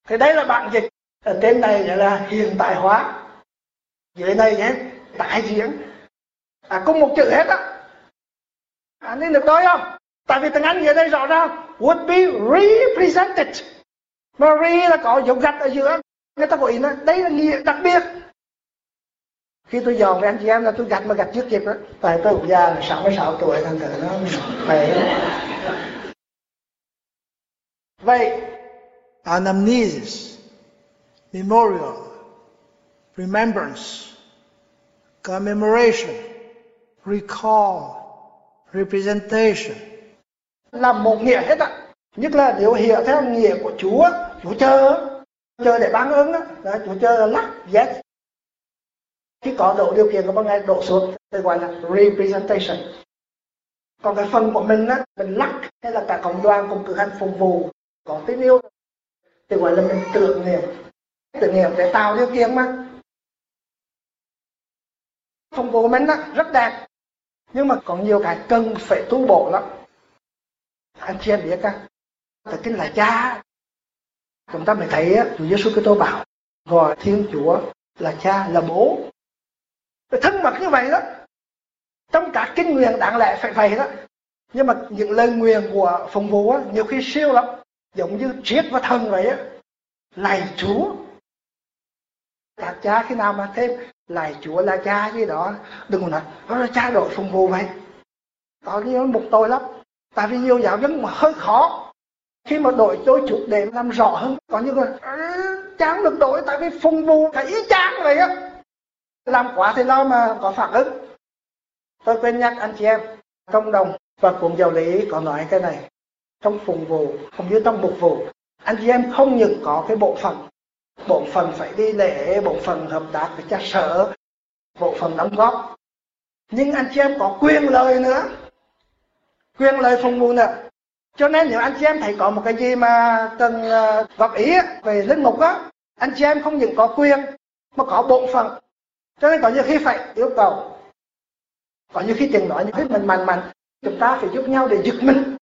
Thì đây là bản dịch. Ở trên này gọi là hiện tại hóa, dưới này nhé tái diễn, cùng một chữ hết á. Nên được đôi không? Tại vì tiếng Anh dưới đây rõ ràng would be represented, mà re là có dấu gạch ở giữa, người ta có ý nói đây là nghĩa đặc biệt. Khi tôi dọn với anh chị em là tôi gạch mà gạch trước kịp đó, tại tôi cũng già là 66 tuổi, thành thử nó phải. Vậy anamnesis, memorial, remembrance, commemoration, recall, representation là một nghĩa hết á. Nhất là nếu hiểu theo nghĩa của Chúa chờ để ban ơn á, Chúa chờ là lắc yes. Khi có đủ điều kiện của ban ngày đổ xuống thì gọi là representation. Còn cái phần của mình á, mình lắc hay là cả cộng đoàn cùng cử hành phục vụ có tín yêu thì gọi là mình tưởng niệm để tạo điều kiện mà. Phục vụ mình á rất đẹp, nhưng mà có nhiều cái cần phải tu bổ lắm. Anh chị em biết á, tại kinh là Cha, chúng ta mới thấy Chúa Giêsu Kitô bảo gọi Thiên Chúa là Cha, là Bố. Thân mật như vậy đó. Trong các kinh nguyện đáng lẽ phải vậy đó. Nhưng mà những lời nguyện của phục vụ á, nhiều khi siêu lắm, giống như triết và thần vậy á. Lạy Chúa. Các cha khi nào mà thêm lạy Chúa là Cha gì đó, đừng có nói đó là Cha đội phục vụ vậy. Có nhiều mục tội lắm. Tại vì nhiều giáo dân mà hơi khó khi mà đổi đôi chút để làm rõ hơn. Có những người cha không được đổi tại vì phục vụ phải ý chang vậy á. Làm quá thì lo mà có phản ứng. Tôi quên nhắc anh chị em, cộng đồng và cuốn giáo lý có nói cái này. Trong phục vụ, cũng như trong mục vụ, anh chị em không những có cái bộ phận phải đi lễ, bộ phận hợp tác với cha sở, bộ phận đóng góp, nhưng anh chị em có quyền lợi nữa, quyền lợi phục vụ nữa. Cho nên nếu anh chị em thấy có một cái gì mà cần góp ý về linh mục á, anh chị em không những có quyền mà có bộ phận. Cho nên có nhiều khi phải yêu cầu, có nhiều khi tiếng nói như thế mình mạnh, chúng ta phải giúp nhau để giật mình.